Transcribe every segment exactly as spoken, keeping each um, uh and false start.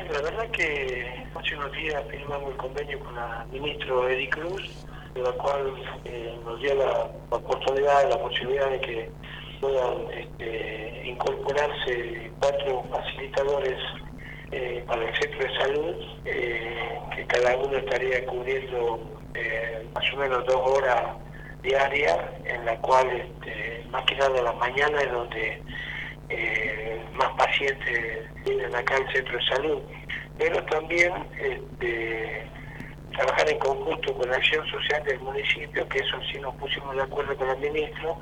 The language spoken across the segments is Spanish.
la verdad que hace unos días firmamos el convenio con la ministra Edi Cruz, de la cual eh, nos dio la, la oportunidad, la posibilidad de que puedan este, incorporarse cuatro facilitadores eh, para el centro de salud, eh, que cada uno estaría cubriendo eh, más o menos dos horas diarias, en la cual este, más que nada a la mañana es donde eh, más pacientes vienen acá al centro de salud, pero también este, trabajar en conjunto con la acción social del municipio, que eso sí nos pusimos de acuerdo con el ministro,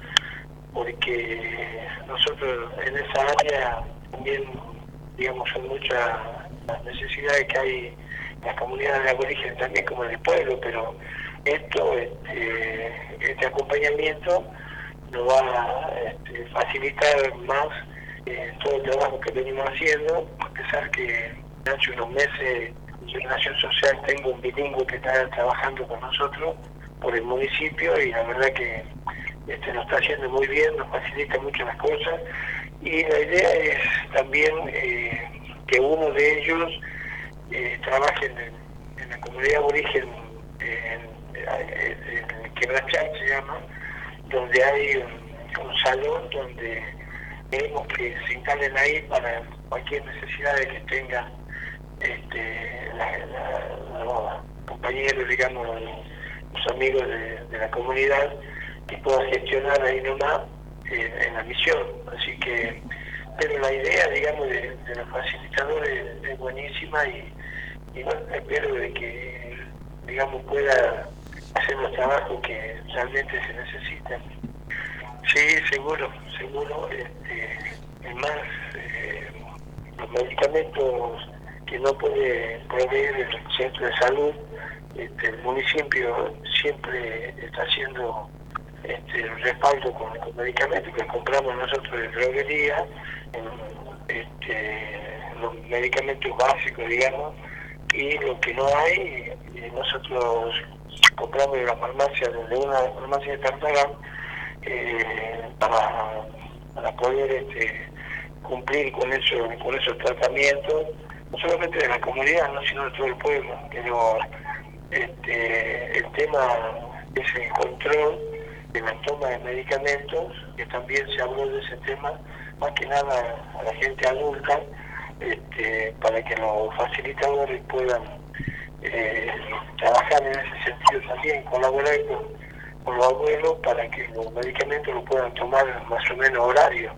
porque nosotros en esa área también, digamos, son muchas las necesidades que hay en las comunidades de aborigen también como en el pueblo, pero esto, este, este acompañamiento nos va a este, facilitar más eh, todo el trabajo que venimos haciendo, a pesar que hace unos meses yo en Acción Social tengo un bilingüe que está trabajando con nosotros por el municipio y la verdad que este, lo está haciendo muy bien, nos facilita mucho las cosas y la idea es también eh, que uno de ellos eh, trabaje en, el, en la comunidad aborigen, en, en, en Quebrachal se llama, donde hay un, un salón donde queremos que se instalen ahí para cualquier necesidad de que tengan este, la, la, los compañeros, digamos, los amigos de, de la comunidad, que puedan gestionar ahí nomás eh, en la misión. Así que, pero la idea, digamos, de, de los facilitadores es buenísima y, y bueno, espero de que, digamos, pueda hacer los trabajos que realmente se necesitan. Sí, seguro, seguro. Este, es más, eh, los medicamentos que no puede proveer el centro de salud, este, el municipio siempre está haciendo este, el respaldo con, con medicamentos que compramos nosotros de droguería, en, este, los medicamentos básicos, digamos, y lo que no hay, eh, nosotros compramos de la farmacia, desde una farmacia de Tartagal, eh, para, para poder este, cumplir con, eso, con esos tratamientos, no solamente de la comunidad, no, sino de todo el pueblo. Pero este, el tema es el control de la toma de medicamentos, que también se habló de ese tema, más que nada a la gente adulta, este, para que los facilitadores puedan eh, trabajar en ese sentido también, colaborar con, con los abuelos para que los medicamentos lo puedan tomar más o menos horario.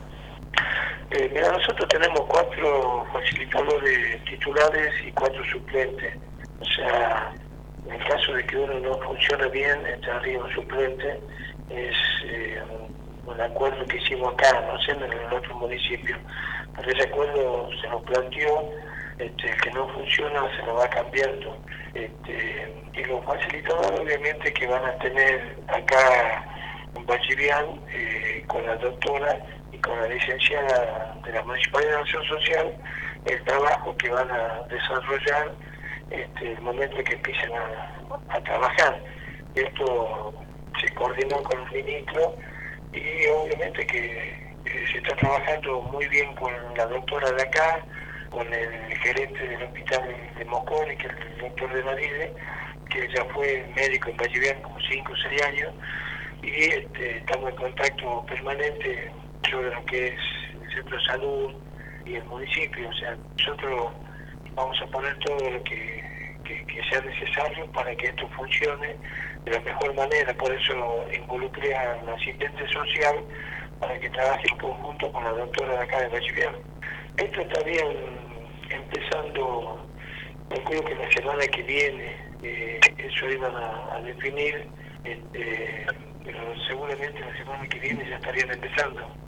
Eh, mira, nosotros tenemos cuatro facilitadores titulares y cuatro suplentes. O sea, en el caso de que uno no funcione bien, entraría un suplente. Es eh, un acuerdo que hicimos acá, no sé, en el otro municipio. Pero ese acuerdo se nos planteó, este, el que no funciona se lo va cambiando. Este, y los facilitadores obviamente que van a tener acá en Bachirián, eh, con la doctora y con la licenciada de la Municipalidad de Acción Social, el trabajo que van a desarrollar este, el momento que empiecen a, a trabajar. Esto se coordinó con los ministros y obviamente que, que se está trabajando muy bien con la doctora de acá, con el gerente del hospital de Moconi, que es el doctor de Madrid, que ya fue médico en Vallevián como cinco o seis años, y este, estamos en contacto permanente sobre lo que es el centro de salud y el municipio. O sea, nosotros vamos a poner todo lo que, que, que sea necesario para que esto funcione de la mejor manera. Por eso involucré a la asistente social para que trabaje en conjunto con la doctora de acá de Vallevián. Esto estaría empezando, creo que la semana que viene, eh, eso iban a, a definir, este, pero seguramente la semana que viene ya estarían empezando.